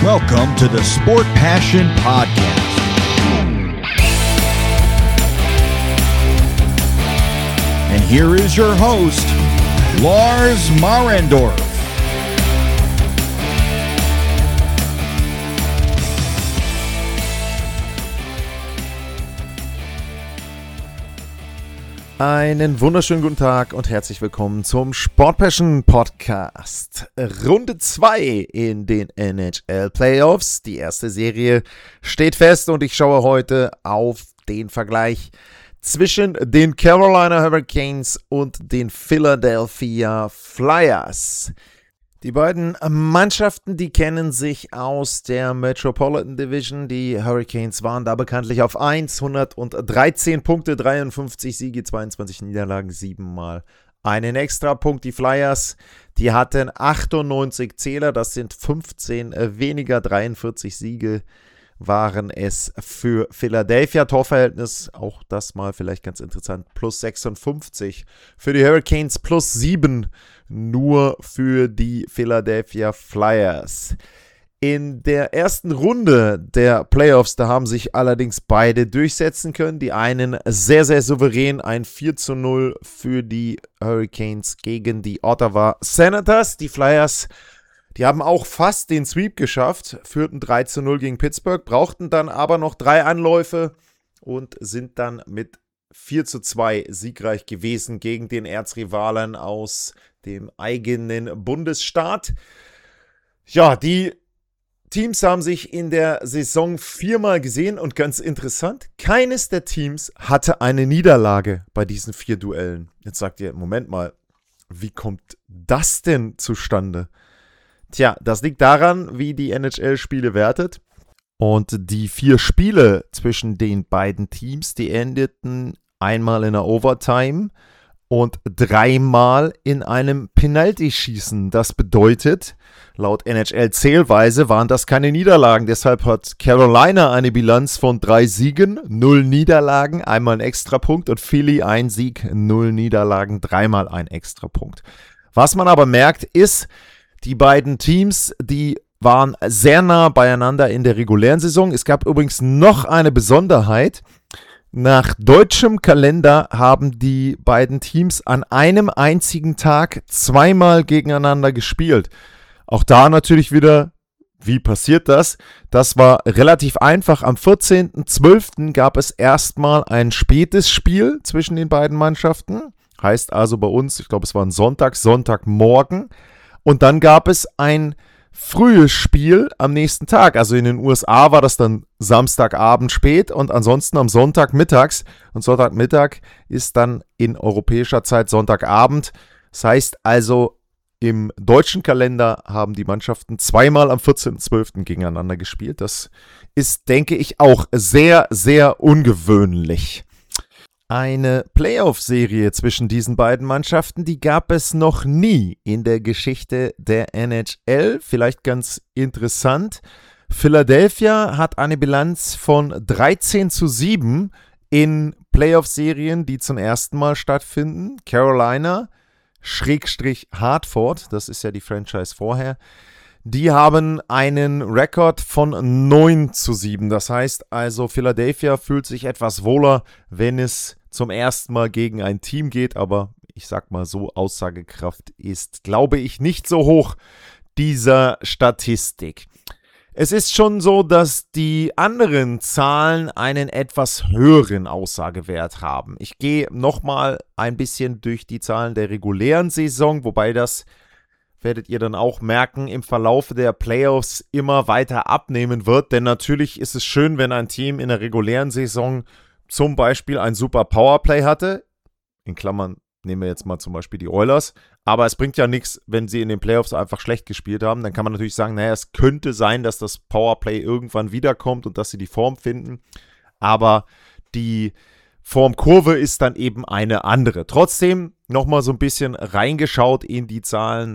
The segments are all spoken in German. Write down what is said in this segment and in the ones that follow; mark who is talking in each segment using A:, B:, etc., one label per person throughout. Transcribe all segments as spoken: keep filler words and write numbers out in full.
A: Welcome to the Sport Passion Podcast. And here is your host, Lars Marendorf.
B: Einen wunderschönen guten Tag und herzlich willkommen zum Sport Passion Podcast. Runde zwei in den N H L Playoffs. Die erste Serie steht fest und ich schaue heute auf den Vergleich zwischen den Carolina Hurricanes und den Philadelphia Flyers. Die beiden Mannschaften, die kennen sich aus der Metropolitan Division. Die Hurricanes waren da bekanntlich auf hundertdreizehn Punkte, dreiundfünfzig Siege, zweiundzwanzig Niederlagen, siebenmal einen Extrapunkt. Die Flyers, die hatten achtundneunzig Zähler, das sind fünfzehn weniger, dreiundvierzig Siege waren es für Philadelphia. Torverhältnis, auch das mal vielleicht ganz interessant, plus sechsundfünfzig. Für die Hurricanes plus sieben nur für die Philadelphia Flyers. In der ersten Runde der Playoffs, da haben sich allerdings beide durchsetzen können. Die einen sehr, sehr souverän, ein vier zu null für die Hurricanes gegen die Ottawa Senators. Die Flyers, die haben auch fast den Sweep geschafft, führten drei zu null gegen Pittsburgh, brauchten dann aber noch drei Anläufe und sind dann mit vier zu zwei siegreich gewesen gegen den Erzrivalen aus dem eigenen Bundesstaat. Ja, die Teams haben sich in der Saison viermal gesehen und ganz interessant, keines der Teams hatte eine Niederlage bei diesen vier Duellen. Jetzt sagt ihr, Moment mal, wie kommt das denn zustande? Tja, das liegt daran, wie die N H L-Spiele wertet. Und die vier Spiele zwischen den beiden Teams, die endeten einmal in der Overtime und dreimal in einem Penalty-Schießen. Das bedeutet, laut N H L-Zählweise waren das keine Niederlagen. Deshalb hat Carolina eine Bilanz von drei Siegen, null Niederlagen, einmal ein Extrapunkt und Philly ein Sieg, null Niederlagen, dreimal ein Extrapunkt. Was man aber merkt, ist, die beiden Teams, die waren sehr nah beieinander in der regulären Saison. Es gab übrigens noch eine Besonderheit. Nach deutschem Kalender haben die beiden Teams an einem einzigen Tag zweimal gegeneinander gespielt. Auch da natürlich wieder, wie passiert das? Das war relativ einfach. Am vierzehnten zwölften gab es erstmal ein spätes Spiel zwischen den beiden Mannschaften. Heißt also bei uns, ich glaube es war ein Sonntag, Sonntagmorgen. Und dann gab es ein frühes Spiel am nächsten Tag. Also in den U S A war das dann Samstagabend spät und ansonsten am Sonntag mittags. Und Sonntagmittag ist dann in europäischer Zeit Sonntagabend. Das heißt also, im deutschen Kalender haben die Mannschaften zweimal am vierzehnten zwölften gegeneinander gespielt. Das ist, denke ich, auch sehr, sehr ungewöhnlich. Eine Playoff-Serie zwischen diesen beiden Mannschaften, die gab es noch nie in der Geschichte der N H L. Vielleicht ganz interessant. Philadelphia hat eine Bilanz von dreizehn zu sieben in Playoff-Serien, die zum ersten Mal stattfinden. Carolina, Schrägstrich Hartford, das ist ja die Franchise vorher, die haben einen Rekord von neun zu sieben. Das heißt also, Philadelphia fühlt sich etwas wohler, wenn es zum ersten Mal gegen ein Team geht. Aber ich sag mal so, Aussagekraft ist, glaube ich, nicht so hoch dieser Statistik. Es ist schon so, dass die anderen Zahlen einen etwas höheren Aussagewert haben. Ich gehe nochmal ein bisschen durch die Zahlen der regulären Saison, wobei das, werdet ihr dann auch merken, im Verlauf der Playoffs immer weiter abnehmen wird. Denn natürlich ist es schön, wenn ein Team in der regulären Saison zum Beispiel ein super Powerplay hatte. In Klammern nehmen wir jetzt mal zum Beispiel die Oilers. Aber es bringt ja nichts, wenn sie in den Playoffs einfach schlecht gespielt haben. Dann kann man natürlich sagen, naja, es könnte sein, dass das Powerplay irgendwann wiederkommt und dass sie die Form finden. Aber die Formkurve ist dann eben eine andere. Trotzdem nochmal so ein bisschen reingeschaut in die Zahlen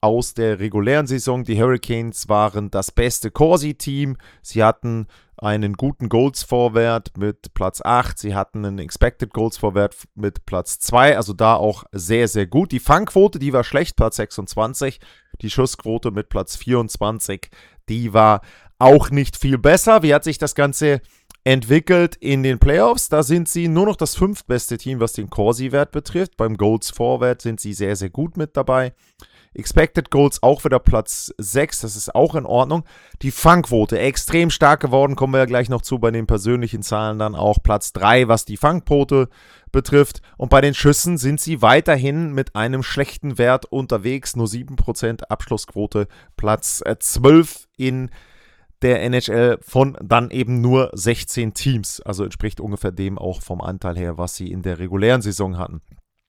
B: aus der regulären Saison. Die Hurricanes waren das beste Corsi-Team. Sie hatten einen guten Goals-Vorwert mit Platz acht. Sie hatten einen Expected Goals-Vorwert mit Platz zwei. Also da auch sehr, sehr gut. Die Fangquote, die war schlecht, Platz sechsundzwanzig. Die Schussquote mit Platz vierundzwanzig, die war auch nicht viel besser. Wie hat sich das Ganze entwickelt in den Playoffs? Da sind sie nur noch das fünftbeste Team, was den Corsi-Wert betrifft. Beim Goals-Vorwert sind sie sehr, sehr gut mit dabei. Expected Goals auch wieder Platz sechs, das ist auch in Ordnung. Die Fangquote extrem stark geworden, kommen wir ja gleich noch zu, bei den persönlichen Zahlen dann auch Platz drei, was die Fangquote betrifft. Und bei den Schüssen sind sie weiterhin mit einem schlechten Wert unterwegs, nur sieben Prozent Abschlussquote, Platz zwölf in der N H L von dann eben nur sechzehn Teams. Also entspricht ungefähr dem auch vom Anteil her, was sie in der regulären Saison hatten.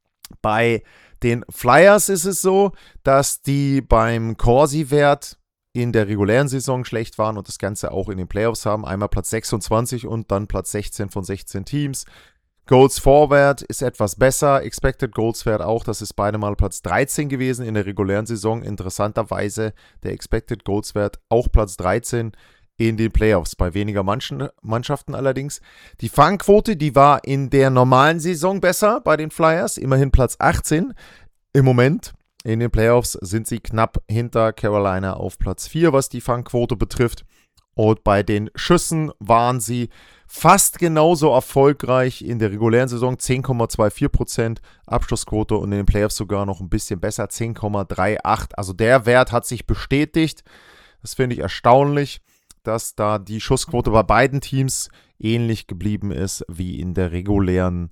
B: Bei den Flyers ist es so, dass die beim Corsi-Wert in der regulären Saison schlecht waren und das Ganze auch in den Playoffs haben. Einmal Platz sechsundzwanzig und dann Platz sechzehn von sechzehn Teams. Goals Forward ist etwas besser, Expected Goals Wert auch, das ist beide mal Platz dreizehn gewesen in der regulären Saison. Interessanterweise der Expected Goals Wert auch Platz dreizehn in den Playoffs, bei weniger Mannschaften allerdings. Die Fangquote, die war in der normalen Saison besser bei den Flyers, immerhin Platz achtzehn. Im Moment in den Playoffs sind sie knapp hinter Carolina auf Platz vier, was die Fangquote betrifft. Und bei den Schüssen waren sie fast genauso erfolgreich in der regulären Saison, zehn Komma vierundzwanzig Prozent Abschlussquote und in den Playoffs sogar noch ein bisschen besser, zehn Komma achtunddreißig. Also der Wert hat sich bestätigt. Das finde ich erstaunlich, dass da die Schussquote bei beiden Teams ähnlich geblieben ist wie in der regulären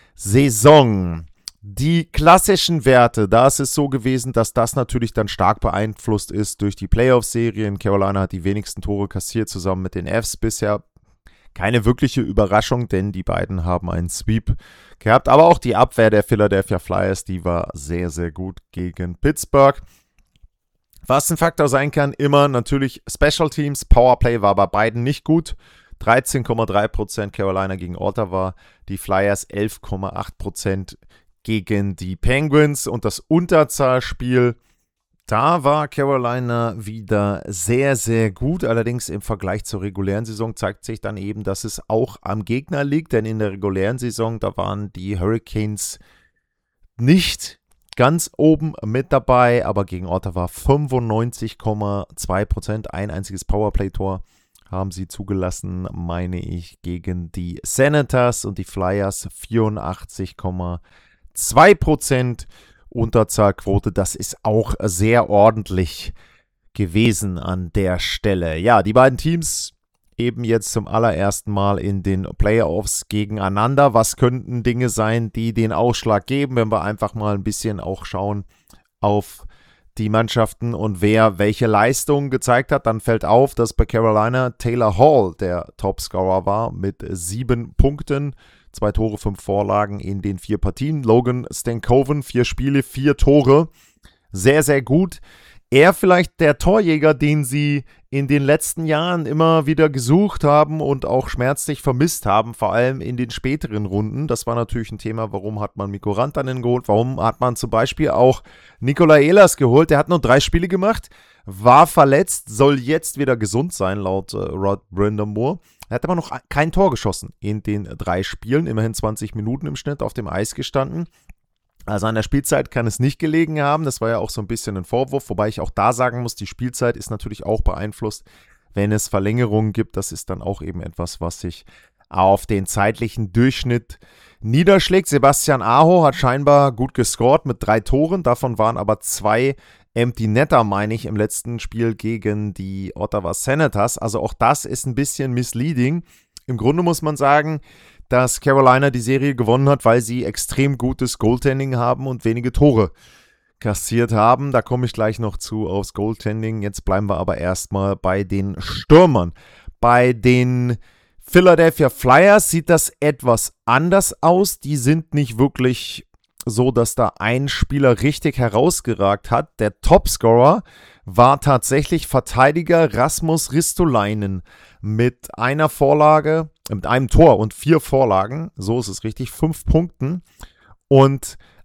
B: Saison. Die klassischen Werte, da ist es so gewesen, dass das natürlich dann stark beeinflusst ist durch die Playoff-Serien. Carolina hat die wenigsten Tore kassiert, zusammen mit den Fs bisher. Keine wirkliche Überraschung, denn die beiden haben einen Sweep gehabt. Aber auch die Abwehr der Philadelphia Flyers, die war sehr, sehr gut gegen Pittsburgh. Was ein Faktor sein kann, immer natürlich Special Teams. Powerplay war bei beiden nicht gut. dreizehn Komma drei Prozent Carolina gegen Ottawa. Die Flyers elf Komma acht Prozent gegen die Penguins. Und das Unterzahlspiel, da war Carolina wieder sehr, sehr gut. Allerdings im Vergleich zur regulären Saison zeigt sich dann eben, dass es auch am Gegner liegt. Denn in der regulären Saison, da waren die Hurricanes nicht ganz oben mit dabei, aber gegen Ottawa fünfundneunzig Komma zwei Prozent, ein einziges Powerplay-Tor haben sie zugelassen, meine ich, gegen die Senators und die Flyers vierundachtzig Komma zwei Prozent Unterzahlquote. Das ist auch sehr ordentlich gewesen an der Stelle. Ja, die beiden Teams eben jetzt zum allerersten Mal in den Playoffs gegeneinander. Was könnten Dinge sein, die den Ausschlag geben, wenn wir einfach mal ein bisschen auch schauen auf die Mannschaften und wer welche Leistungen gezeigt hat? Dann fällt auf, dass bei Carolina Taylor Hall der Topscorer war mit sieben Punkten, zwei Tore, fünf Vorlagen in den vier Partien. Logan Stankoven, vier Spiele, vier Tore. Sehr, sehr gut. Er vielleicht der Torjäger, den sie in den letzten Jahren immer wieder gesucht haben und auch schmerzlich vermisst haben, vor allem in den späteren Runden. Das war natürlich ein Thema, warum hat man Mikko Rantanen geholt, warum hat man zum Beispiel auch Nikolai Ehlers geholt. Der hat nur drei Spiele gemacht, war verletzt, soll jetzt wieder gesund sein, laut äh, Rod Brind'Amour. Er hat aber noch kein Tor geschossen in den drei Spielen, immerhin zwanzig Minuten im Schnitt auf dem Eis gestanden. Also an der Spielzeit kann es nicht gelegen haben, das war ja auch so ein bisschen ein Vorwurf, wobei ich auch da sagen muss, die Spielzeit ist natürlich auch beeinflusst, wenn es Verlängerungen gibt. Das ist dann auch eben etwas, was sich auf den zeitlichen Durchschnitt niederschlägt. Sebastian Aho hat scheinbar gut gescored mit drei Toren, davon waren aber zwei Empty Netter, meine ich, im letzten Spiel gegen die Ottawa Senators. Also auch das ist ein bisschen misleading. Im Grunde muss man sagen, dass Carolina die Serie gewonnen hat, weil sie extrem gutes Goaltending haben und wenige Tore kassiert haben. Da komme ich gleich noch zu aufs Goaltending. Jetzt bleiben wir aber erstmal bei den Stürmern. Bei den Philadelphia Flyers sieht das etwas anders aus. Die sind nicht wirklich so, dass da ein Spieler richtig herausgeragt hat. Der Topscorer war tatsächlich Verteidiger Rasmus Ristolainen mit einer Vorlage, mit einem Tor und vier Vorlagen, so ist es richtig, fünf Punkten. Und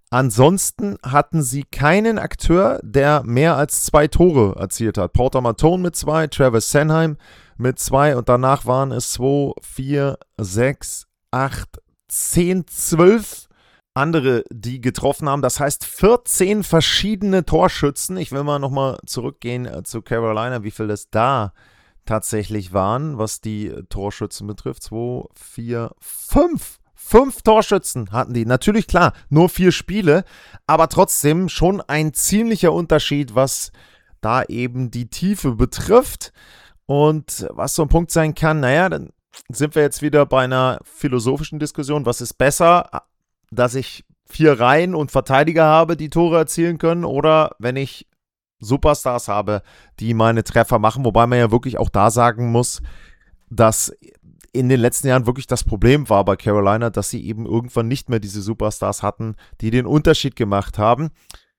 B: Ansonsten hatten sie keinen Akteur, der mehr als zwei Tore erzielt hat. Porter Matone mit zwei, Travis Sanheim mit zwei und danach waren es zwei, vier, sechs, acht, zehn, zwölf andere, die getroffen haben. Das heißt vierzehn verschiedene Torschützen. Ich will mal nochmal zurückgehen zu Carolina, wie viel das da tatsächlich waren, was die Torschützen betrifft. zwei, vier, fünf. Fünf Torschützen hatten die. Natürlich, klar, nur vier Spiele, aber trotzdem schon ein ziemlicher Unterschied, was da eben die Tiefe betrifft. Und was so ein Punkt sein kann, naja, dann sind wir jetzt wieder bei einer philosophischen Diskussion. Was ist besser, dass ich vier Reihen und Verteidiger habe, die Tore erzielen können, oder wenn ich Superstars habe, die meine Treffer machen? Wobei man ja wirklich auch da sagen muss, dass in den letzten Jahren wirklich das Problem war bei Carolina, dass sie eben irgendwann nicht mehr diese Superstars hatten, die den Unterschied gemacht haben.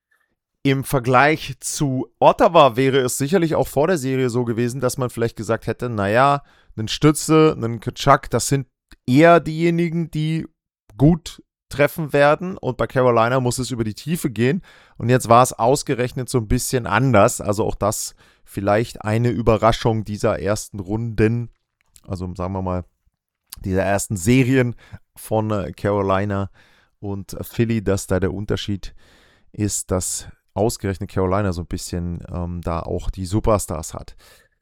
B: Im Vergleich zu Ottawa wäre es sicherlich auch vor der Serie so gewesen, dass man vielleicht gesagt hätte, naja, einen Stütze, einen Tkachuk, das sind eher diejenigen, die gut treffen werden, und bei Carolina muss es über die Tiefe gehen, und jetzt war es ausgerechnet so ein bisschen anders, also auch das vielleicht eine Überraschung dieser ersten Runden, also sagen wir mal, dieser ersten Serien von äh, Carolina und äh, Philly, dass da der Unterschied ist, dass ausgerechnet Carolina so ein bisschen ähm, da auch die Superstars hat.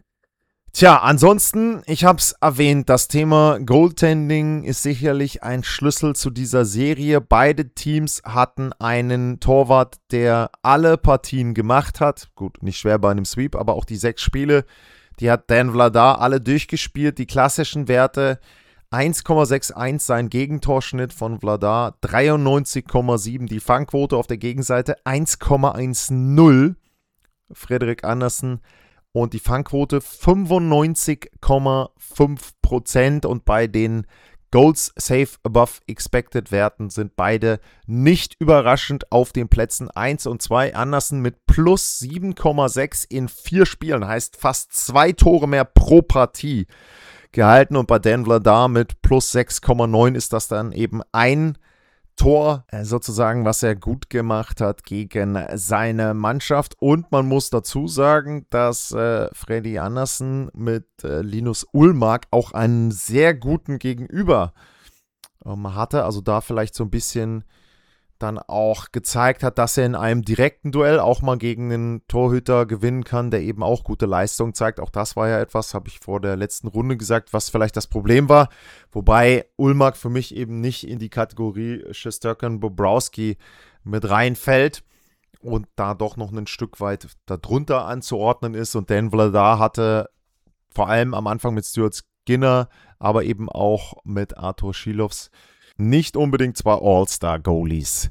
B: Tja, ansonsten, ich habe es erwähnt, das Thema Goaltending ist sicherlich ein Schlüssel zu dieser Serie. Beide Teams hatten einen Torwart, der alle Partien gemacht hat. Gut, nicht schwer bei einem Sweep, aber auch die sechs Spiele, die hat Dan Vladar alle durchgespielt. Die klassischen Werte: eins Komma einundsechzig sein Gegentorschnitt von Vladar, dreiundneunzig Komma sieben die Fangquote auf der Gegenseite, eins Komma zehn Frederik Andersen, und die Fangquote fünfundneunzig Komma fünf Prozent, und bei den Goals Save Above Expected Werten sind beide nicht überraschend auf den Plätzen eins und zwei. Andersen mit plus sieben Komma sechs in vier Spielen, heißt fast zwei Tore mehr pro Partie gehalten, und bei Dan Vladar mit plus sechs Komma neun ist das dann eben ein Tor sozusagen, was er gut gemacht hat gegen seine Mannschaft. Und man muss dazu sagen, dass äh, Freddy Andersen mit äh, Linus Ullmark auch einen sehr guten Gegenüber ähm, hatte, also da vielleicht so ein bisschen dann auch gezeigt hat, dass er in einem direkten Duell auch mal gegen einen Torhüter gewinnen kann, der eben auch gute Leistung zeigt. Auch das war ja etwas, habe ich vor der letzten Runde gesagt, was vielleicht das Problem war. Wobei Ullmark für mich eben nicht in die Kategorie Shesterkin-Bobrovsky mit reinfällt und da doch noch ein Stück weit darunter anzuordnen ist. Und Dan Vladar hatte vor allem am Anfang mit Stuart Skinner, aber eben auch mit Artur Šilovs nicht unbedingt zwei All-Star-Goalies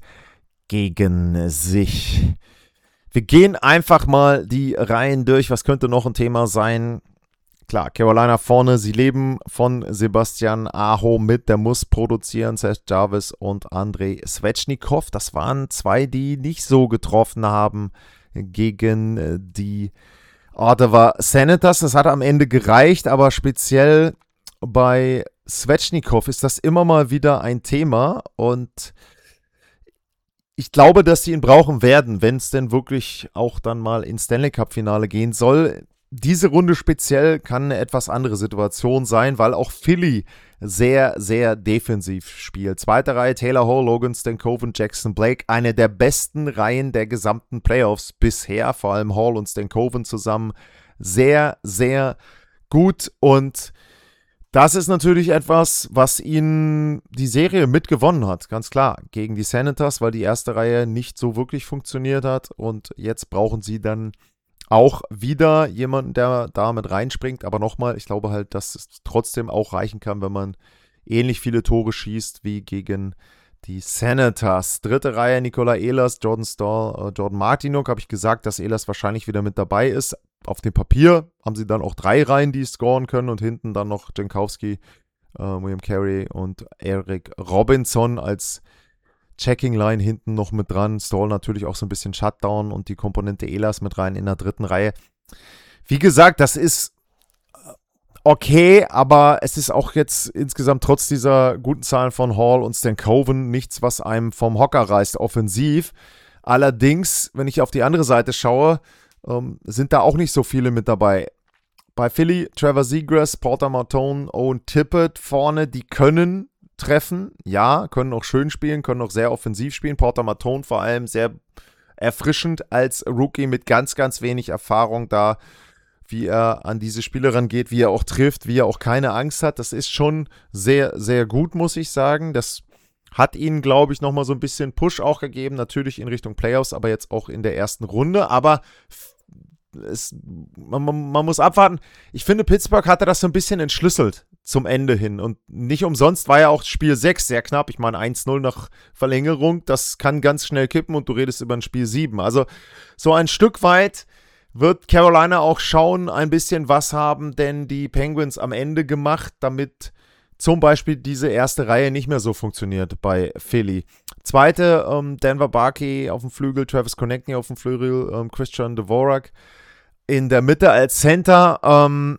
B: gegen sich. Wir gehen einfach mal die Reihen durch. Was könnte noch ein Thema sein? Klar, Carolina vorne. Sie leben von Sebastian Aho mit. Der muss produzieren. Seth Jarvis und Andrei Svechnikov. Das waren zwei, die nicht so getroffen haben gegen die Ottawa Senators. Das hat am Ende gereicht, aber speziell bei Svechnikov ist das immer mal wieder ein Thema, und ich glaube, dass sie ihn brauchen werden, wenn es denn wirklich auch dann mal ins Stanley Cup Finale gehen soll. Diese Runde speziell kann eine etwas andere Situation sein, weil auch Philly sehr, sehr defensiv spielt. Zweite Reihe: Taylor Hall, Logan Stankoven, Jackson Blake. Eine der besten Reihen der gesamten Playoffs bisher, vor allem Hall und Stankoven zusammen. Sehr, sehr gut, und das ist natürlich etwas, was ihnen die Serie mitgewonnen hat, ganz klar, gegen die Senators, weil die erste Reihe nicht so wirklich funktioniert hat, und jetzt brauchen sie dann auch wieder jemanden, der da mit reinspringt, aber nochmal, ich glaube halt, dass es trotzdem auch reichen kann, wenn man ähnlich viele Tore schießt wie gegen die Senators. Dritte Reihe: Nikola Ehlers, Jordan Staal, äh, Jordan Martinook. Habe ich gesagt, dass Ehlers wahrscheinlich wieder mit dabei ist. Auf dem Papier haben sie dann auch drei Reihen, die scoren können, und hinten dann noch Jankowski, äh, William Carey und Eric Robinson als Checking-Line hinten noch mit dran. Staal natürlich auch so ein bisschen Shutdown und die Komponente Ehlers mit rein in der dritten Reihe. Wie gesagt, das ist okay, aber es ist auch jetzt insgesamt trotz dieser guten Zahlen von Hall und Stan Coven nichts, was einem vom Hocker reißt, offensiv. Allerdings, wenn ich auf die andere Seite schaue, ähm, sind da auch nicht so viele mit dabei. Bei Philly, Trevor Zegras, Porter Martone, Owen Tippett vorne, die können treffen, ja, können auch schön spielen, können auch sehr offensiv spielen. Porter Martone vor allem sehr erfrischend als Rookie mit ganz, ganz wenig Erfahrung da, wie er an diese Spielerin geht, wie er auch trifft, wie er auch keine Angst hat. Das ist schon sehr, sehr gut, muss ich sagen. Das hat ihnen, glaube ich, nochmal so ein bisschen Push auch gegeben, natürlich in Richtung Playoffs, aber jetzt auch in der ersten Runde. Aber es, man, man, man muss abwarten. Ich finde, Pittsburgh hatte das so ein bisschen entschlüsselt zum Ende hin. Und nicht umsonst war ja auch Spiel sechs sehr knapp. Ich meine, eins null nach Verlängerung, das kann ganz schnell kippen und du redest über ein Spiel sieben. Also so ein Stück weit wird Carolina auch schauen, ein bisschen was haben denn die Penguins am Ende gemacht, damit zum Beispiel diese erste Reihe nicht mehr so funktioniert bei Philly. Zweite, ähm, Denver Barkey auf dem Flügel, Travis Konecny auf dem Flügel, ähm, Christian Dvorak in der Mitte als Center. Ähm,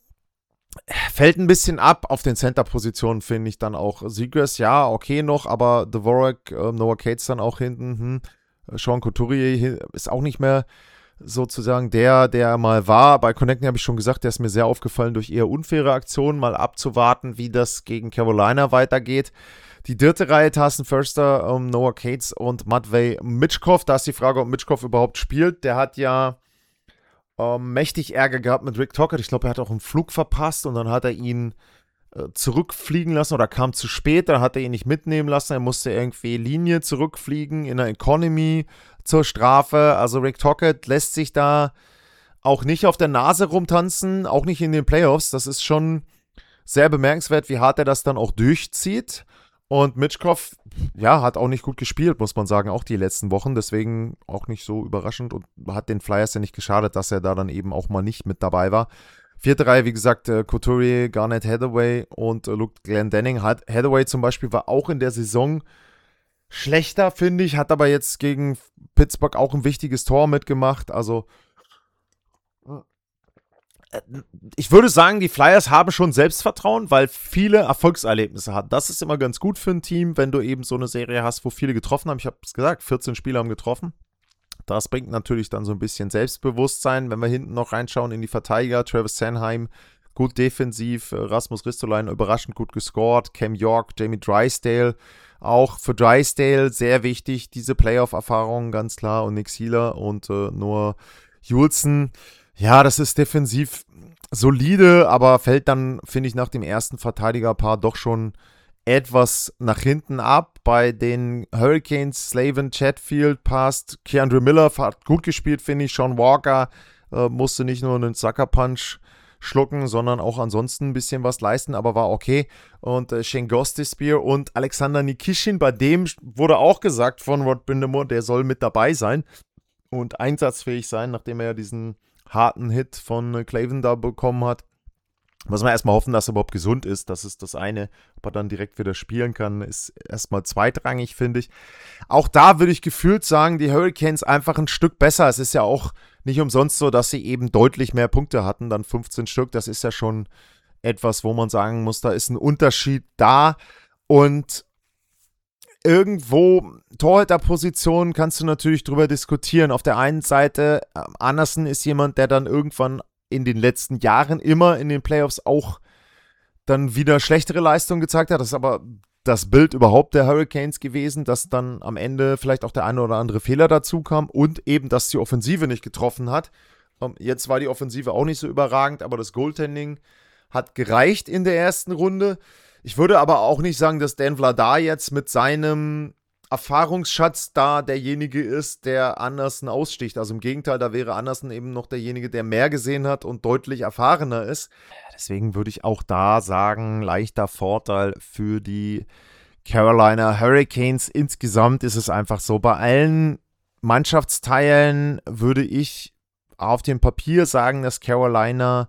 B: fällt ein bisschen ab auf den Center-Positionen, finde ich dann auch. Zegras, ja, okay noch, aber Dvorak, äh, Noah Cates dann auch hinten. Hm. Sean Couturier ist auch nicht mehr sozusagen der, der mal war. Bei Konecny habe ich schon gesagt, der ist mir sehr aufgefallen durch eher unfaire Aktionen. Mal abzuwarten, wie das gegen Carolina weitergeht. Die dritte Reihe, Tarsen Förster, um, Noah Cates und Matvei Mitschkov. Da ist die Frage, ob Mitschkov überhaupt spielt. Der hat ja ähm, mächtig Ärger gehabt mit Rick Tocchet. Ich glaube, er hat auch einen Flug verpasst und dann hat er ihn äh, zurückfliegen lassen oder kam zu spät. Dann hat er ihn nicht mitnehmen lassen. Er musste irgendwie Linie zurückfliegen in der Economy zur Strafe. Also Rick Tocchet lässt sich da auch nicht auf der Nase rumtanzen, auch nicht in den Playoffs. Das ist schon sehr bemerkenswert, wie hart er das dann auch durchzieht. Und Mitschkov, ja, hat auch nicht gut gespielt, muss man sagen, auch die letzten Wochen. Deswegen auch nicht so überraschend und hat den Flyers ja nicht geschadet, dass er da dann eben auch mal nicht mit dabei war. Vierte Reihe, wie gesagt, äh, Couturier, Garnett Hathaway und äh, Luke Glendening. Hathaway zum Beispiel war auch in der Saison schlechter, finde ich, hat aber jetzt gegen Pittsburgh auch ein wichtiges Tor mitgemacht. Also ich würde sagen, die Flyers haben schon Selbstvertrauen, weil viele Erfolgserlebnisse hatten. Das ist immer ganz gut für ein Team, wenn du eben so eine Serie hast, wo viele getroffen haben. Ich habe es gesagt, vierzehn Spieler haben getroffen. Das bringt natürlich dann so ein bisschen Selbstbewusstsein. Wenn wir hinten noch reinschauen in die Verteidiger, Travis Sanheim, gut defensiv, Rasmus Ristolainen überraschend gut gescored, Cam York, Jamie Drysdale, auch für Drysdale sehr wichtig, diese Playoff-Erfahrung, ganz klar, und Nick Seeler und äh, Noah Juulsen. Ja, das ist defensiv solide, aber fällt dann, finde ich, nach dem ersten Verteidigerpaar doch schon etwas nach hinten ab. Bei den Hurricanes, Slavin, Chatfield passt, Keandre Miller hat gut gespielt, finde ich. Sean Walker äh, musste nicht nur einen Sucker-Punch schlucken, sondern auch ansonsten ein bisschen was leisten, aber war okay. Und äh, Shane Gostisbehere und Alexander Nikishin, bei dem wurde auch gesagt von Rod Brind'Amour, der soll mit dabei sein und einsatzfähig sein, nachdem er ja diesen harten Hit von äh, Clavin da bekommen hat. Muss man erstmal hoffen, dass er überhaupt gesund ist. Das ist das eine. Ob er dann direkt wieder spielen kann, ist erstmal zweitrangig, finde ich. Auch da würde ich gefühlt sagen, die Hurricanes einfach ein Stück besser. Es ist ja auch nicht umsonst so, dass sie eben deutlich mehr Punkte hatten, dann fünfzehn Stück. Das ist ja schon etwas, wo man sagen muss, da ist ein Unterschied da. Und irgendwo, Torhüterposition kannst du natürlich drüber diskutieren. Auf der einen Seite, Andersen ist jemand, der dann irgendwann in den letzten Jahren immer in den Playoffs auch dann wieder schlechtere Leistungen gezeigt hat. Das ist aber das Bild überhaupt der Hurricanes gewesen, dass dann am Ende vielleicht auch der eine oder andere Fehler dazu kam und eben, dass die Offensive nicht getroffen hat. Jetzt war die Offensive auch nicht so überragend, aber das Goaltending hat gereicht in der ersten Runde. Ich würde aber auch nicht sagen, dass Dan Vladar jetzt mit seinem Erfahrungsschatz da derjenige ist, der Andersen aussticht. Also im Gegenteil, da wäre Andersen eben noch derjenige, der mehr gesehen hat und deutlich erfahrener ist. Deswegen würde ich auch da sagen, leichter Vorteil für die Carolina Hurricanes. Insgesamt ist es einfach so, bei allen Mannschaftsteilen würde ich auf dem Papier sagen, dass Carolina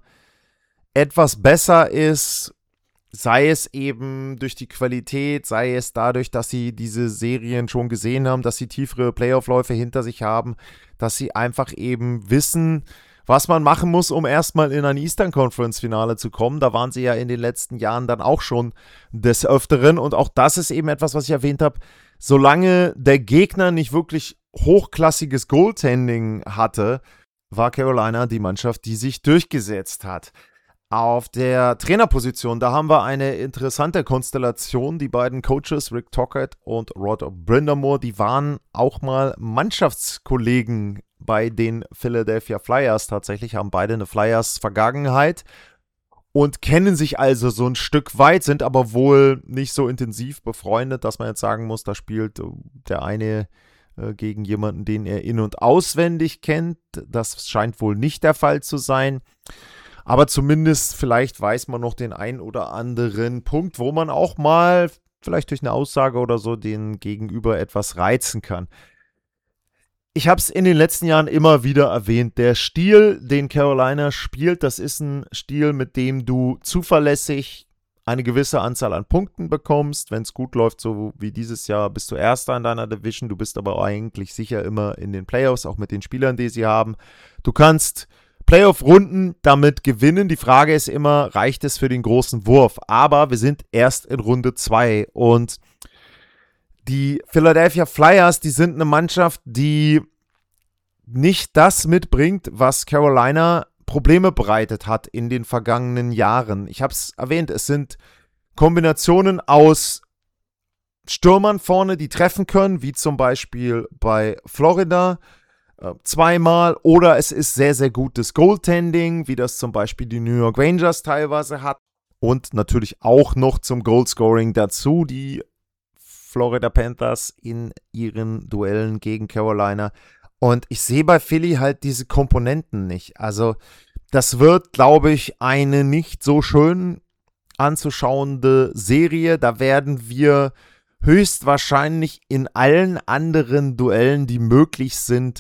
B: etwas besser ist, sei es eben durch die Qualität, sei es dadurch, dass sie diese Serien schon gesehen haben, dass sie tiefere Playoff-Läufe hinter sich haben, dass sie einfach eben wissen, was man machen muss, um erstmal in ein Eastern Conference Finale zu kommen. Da waren sie ja in den letzten Jahren dann auch schon des Öfteren. Und auch das ist eben etwas, was ich erwähnt habe. Solange der Gegner nicht wirklich hochklassiges Goaltending hatte, war Carolina die Mannschaft, die sich durchgesetzt hat. Auf der Trainerposition, da haben wir eine interessante Konstellation. Die beiden Coaches, Rick Tocchet und Rod Brind'Amour, die waren auch mal Mannschaftskollegen bei den Philadelphia Flyers. Tatsächlich haben beide eine Flyers-Vergangenheit und kennen sich also so ein Stück weit, sind aber wohl nicht so intensiv befreundet, dass man jetzt sagen muss, da spielt der eine äh, gegen jemanden, den er in- und auswendig kennt. Das scheint wohl nicht der Fall zu sein. Aber zumindest vielleicht weiß man noch den ein oder anderen Punkt, wo man auch mal vielleicht durch eine Aussage oder so den Gegenüber etwas reizen kann. Ich habe es in den letzten Jahren immer wieder erwähnt. Der Stil, den Carolina spielt, das ist ein Stil, mit dem du zuverlässig eine gewisse Anzahl an Punkten bekommst. Wenn es gut läuft, so wie dieses Jahr, bist du Erster in deiner Division. Du bist aber eigentlich sicher immer in den Playoffs, auch mit den Spielern, die sie haben. Du kannst Playoff-Runden damit gewinnen. Die Frage ist immer, reicht es für den großen Wurf? Aber wir sind erst in Runde zwei und die Philadelphia Flyers, die sind eine Mannschaft, die nicht das mitbringt, was Carolina Probleme bereitet hat in den vergangenen Jahren. Ich habe es erwähnt, es sind Kombinationen aus Stürmern vorne, die treffen können, wie zum Beispiel bei Florida, zweimal, oder es ist sehr, sehr gutes Goaltending, wie das zum Beispiel die New York Rangers teilweise hat, und natürlich auch noch zum Goalscoring dazu die Florida Panthers in ihren Duellen gegen Carolina. Und ich sehe bei Philly halt diese Komponenten nicht. Also das wird, glaube ich, eine nicht so schön anzuschauende Serie. Da werden wir höchstwahrscheinlich in allen anderen Duellen, die möglich sind,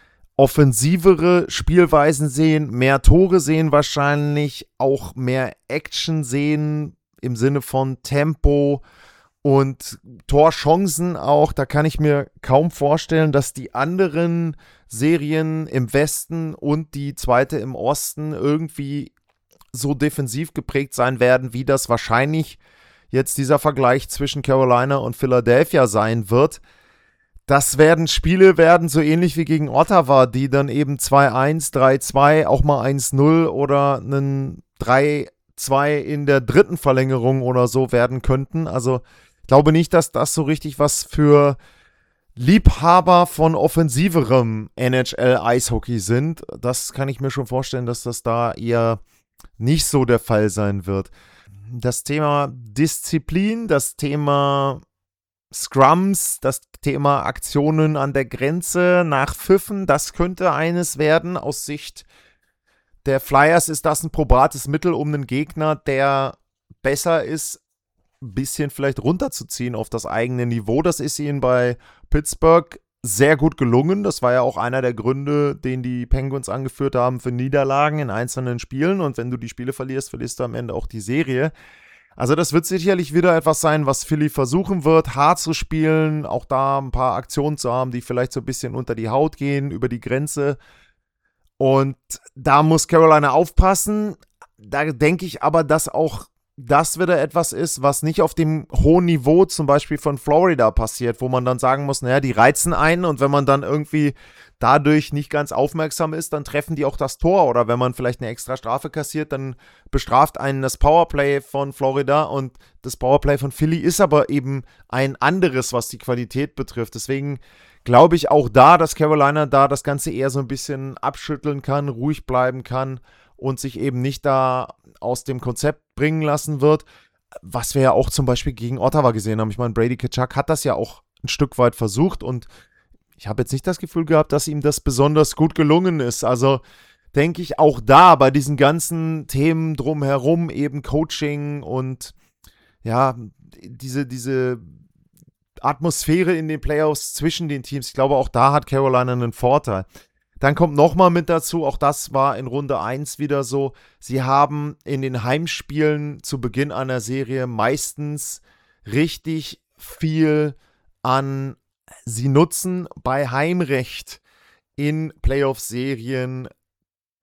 B: offensivere Spielweisen sehen, mehr Tore sehen wahrscheinlich, auch mehr Action sehen im Sinne von Tempo und Torchancen auch. Da kann ich mir kaum vorstellen, dass die anderen Serien im Westen und die zweite im Osten irgendwie so defensiv geprägt sein werden, wie das wahrscheinlich jetzt dieser Vergleich zwischen Carolina und Philadelphia sein wird. Das werden Spiele werden, so ähnlich wie gegen Ottawa, die dann eben zwei eins, drei zwei, auch mal eins null oder einen drei zwei in der dritten Verlängerung oder so werden könnten. Also ich glaube nicht, dass das so richtig was für Liebhaber von offensiverem N H L-Eishockey sind. Das kann ich mir schon vorstellen, dass das da eher nicht so der Fall sein wird. Das Thema Disziplin, das Thema Scrums, das Thema Aktionen an der Grenze nach Pfiffen, das könnte eines werden. Aus Sicht der Flyers ist das ein probates Mittel, um einen Gegner, der besser ist, ein bisschen vielleicht runterzuziehen auf das eigene Niveau. Das ist ihnen bei Pittsburgh sehr gut gelungen. Das war ja auch einer der Gründe, den die Penguins angeführt haben für Niederlagen in einzelnen Spielen. Und wenn du die Spiele verlierst, verlierst du am Ende auch die Serie. Also das wird sicherlich wieder etwas sein, was Philly versuchen wird, hart zu spielen, auch da ein paar Aktionen zu haben, die vielleicht so ein bisschen unter die Haut gehen, über die Grenze. Und da muss Carolina aufpassen. Da denke ich aber, dass auch das wieder etwas ist, was nicht auf dem hohen Niveau zum Beispiel von Florida passiert, wo man dann sagen muss, naja, die reizen einen und wenn man dann irgendwie dadurch nicht ganz aufmerksam ist, dann treffen die auch das Tor, oder wenn man vielleicht eine extra Strafe kassiert, dann bestraft einen das Powerplay von Florida, und das Powerplay von Philly ist aber eben ein anderes, was die Qualität betrifft. Deswegen glaube ich auch da, dass Carolina da das Ganze eher so ein bisschen abschütteln kann, ruhig bleiben kann und sich eben nicht da aus dem Konzept bringen lassen wird, was wir ja auch zum Beispiel gegen Ottawa gesehen haben. Ich meine, Brady Tkachuk hat das ja auch ein Stück weit versucht, und ich habe jetzt nicht das Gefühl gehabt, dass ihm das besonders gut gelungen ist. Also denke ich auch da bei diesen ganzen Themen drumherum, eben Coaching und ja, diese, diese Atmosphäre in den Playoffs zwischen den Teams, ich glaube, auch da hat Carolina einen Vorteil. Dann kommt nochmal mit dazu, auch das war in Runde eins wieder so, sie haben in den Heimspielen zu Beginn einer Serie meistens richtig viel an, sie nutzen bei Heimrecht in Playoff-Serien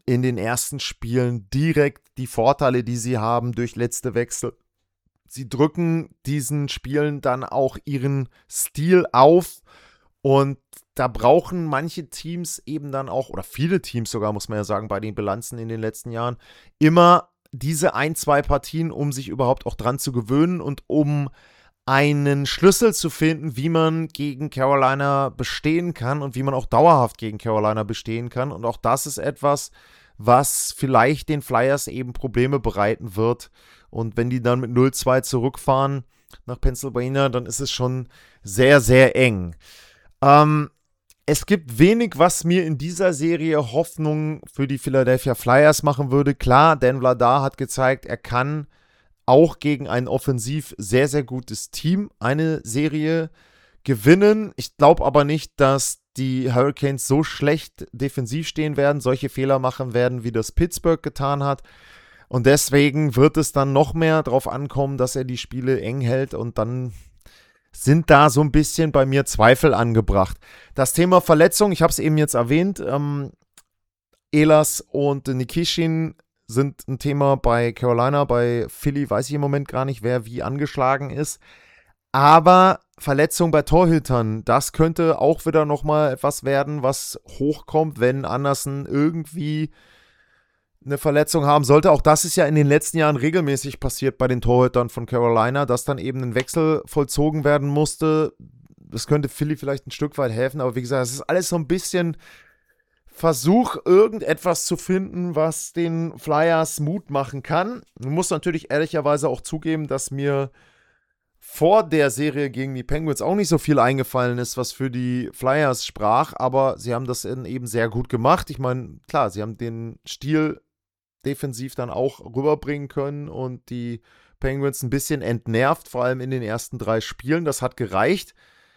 B: in den ersten Spielen direkt die Vorteile, die sie haben durch letzte Wechsel. Sie drücken diesen Spielen dann auch ihren Stil auf und da brauchen manche Teams eben dann auch, oder viele Teams sogar, muss man ja sagen, bei den Bilanzen in den letzten Jahren, immer diese ein, zwei Partien, um sich überhaupt auch dran zu gewöhnen und um einen Schlüssel zu finden, wie man gegen Carolina bestehen kann und wie man auch dauerhaft gegen Carolina bestehen kann. Und auch das ist etwas, was vielleicht den Flyers eben Probleme bereiten wird. Und wenn die dann mit null zwei zurückfahren nach Pennsylvania, dann ist es schon sehr, sehr eng. Ähm, es gibt wenig, was mir in dieser Serie Hoffnung für die Philadelphia Flyers machen würde. Klar, Dan Vladar hat gezeigt, er kann auch gegen ein offensiv sehr, sehr gutes Team eine Serie gewinnen. Ich glaube aber nicht, dass die Hurricanes so schlecht defensiv stehen werden, solche Fehler machen werden, wie das Pittsburgh getan hat. Und deswegen wird es dann noch mehr darauf ankommen, dass er die Spiele eng hält und dann sind da so ein bisschen bei mir Zweifel angebracht. Das Thema Verletzung, ich habe es eben jetzt erwähnt, ähm, Ehlers und Nikishin sind ein Thema bei Carolina, bei Philly weiß ich im Moment gar nicht, wer wie angeschlagen ist. Aber Verletzung bei Torhütern, das könnte auch wieder nochmal etwas werden, was hochkommt, wenn Anderson irgendwie eine Verletzung haben sollte. Auch das ist ja in den letzten Jahren regelmäßig passiert bei den Torhütern von Carolina, dass dann eben ein Wechsel vollzogen werden musste. Das könnte Philly vielleicht ein Stück weit helfen, aber wie gesagt, es ist alles so ein bisschen Versuch, irgendetwas zu finden, was den Flyers Mut machen kann. Man muss natürlich ehrlicherweise auch zugeben, dass mir vor der Serie gegen die Penguins auch nicht so viel eingefallen ist, was für die Flyers sprach, aber sie haben das eben sehr gut gemacht. Ich meine, klar, sie haben den Stil defensiv dann auch rüberbringen können und die Penguins ein bisschen entnervt, vor allem in den ersten drei Spielen. Das hat gereicht.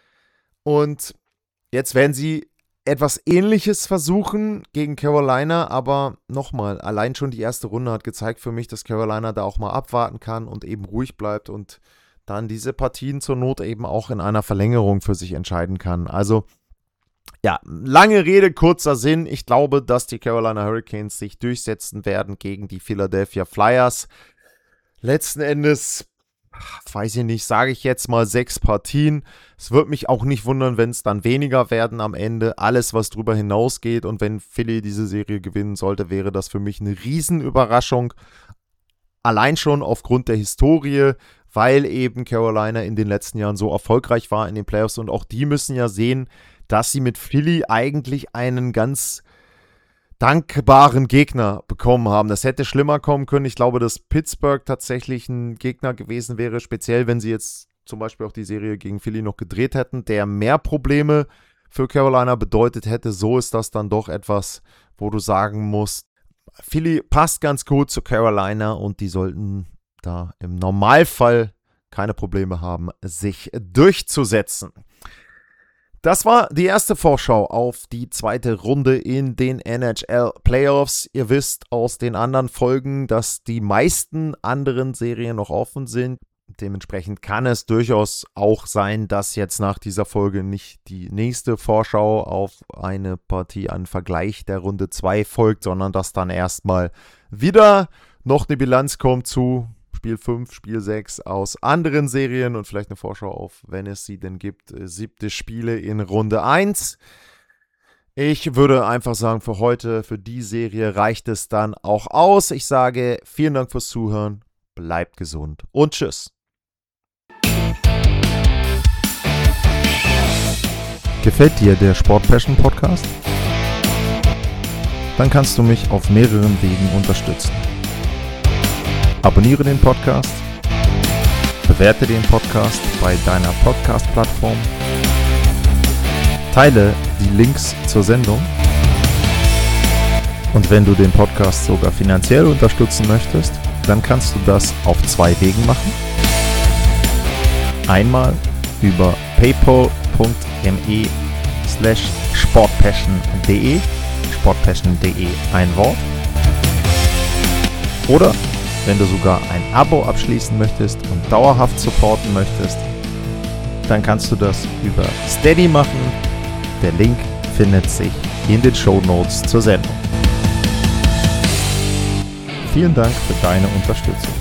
B: Und jetzt werden sie etwas Ähnliches versuchen gegen Carolina, aber nochmal, allein schon die erste Runde hat gezeigt für mich, dass Carolina da auch mal abwarten kann und eben ruhig bleibt und dann diese Partien zur Not eben auch in einer Verlängerung für sich entscheiden kann. Also, ja, lange Rede, kurzer Sinn. Ich glaube, dass die Carolina Hurricanes sich durchsetzen werden gegen die Philadelphia Flyers. Letzten Endes, weiß ich nicht, sage ich jetzt mal sechs Partien. Es würde mich auch nicht wundern, wenn es dann weniger werden am Ende. Alles, was drüber hinausgeht und wenn Philly diese Serie gewinnen sollte, wäre das für mich eine Riesenüberraschung. Allein schon aufgrund der Historie, weil eben Carolina in den letzten Jahren so erfolgreich war in den Playoffs und auch die müssen ja sehen, dass sie mit Philly eigentlich einen ganz dankbaren Gegner bekommen haben. Das hätte schlimmer kommen können. Ich glaube, dass Pittsburgh tatsächlich ein Gegner gewesen wäre, speziell wenn sie jetzt zum Beispiel auch die Serie gegen Philly noch gedreht hätten, der mehr Probleme für Carolina bedeutet hätte. So ist das dann doch etwas, wo du sagen musst, Philly passt ganz gut zu Carolina und die sollten da im Normalfall keine Probleme haben, sich durchzusetzen. Das war die erste Vorschau auf die zweite Runde in den N H L Playoffs. Ihr wisst aus den anderen Folgen, dass die meisten anderen Serien noch offen sind. Dementsprechend kann es durchaus auch sein, dass jetzt nach dieser Folge nicht die nächste Vorschau auf eine Partie an Vergleich der Runde zwei folgt, sondern dass dann erstmal wieder noch eine Bilanz kommt zu Spiel fünf, Spiel sechs aus anderen Serien und vielleicht eine Vorschau auf, wenn es sie denn gibt, siebte Spiele in Runde eins. Ich würde einfach sagen, für heute, für die Serie reicht es dann auch aus. Ich sage vielen Dank fürs Zuhören, bleibt gesund und tschüss.
A: Gefällt dir der Sport Passion Podcast? Dann kannst du mich auf mehreren Wegen unterstützen. Abonniere den Podcast, bewerte den Podcast bei deiner Podcast-Plattform, teile die Links zur Sendung und wenn du den Podcast sogar finanziell unterstützen möchtest, dann kannst du das auf zwei Wegen machen. Einmal über paypal.me slash sportpassion.de sportpassion.de ein Wort oder wenn du sogar ein Abo abschließen möchtest und dauerhaft supporten möchtest, dann kannst du das über Steady machen. Der Link findet sich in den Shownotes zur Sendung. Vielen Dank für deine Unterstützung.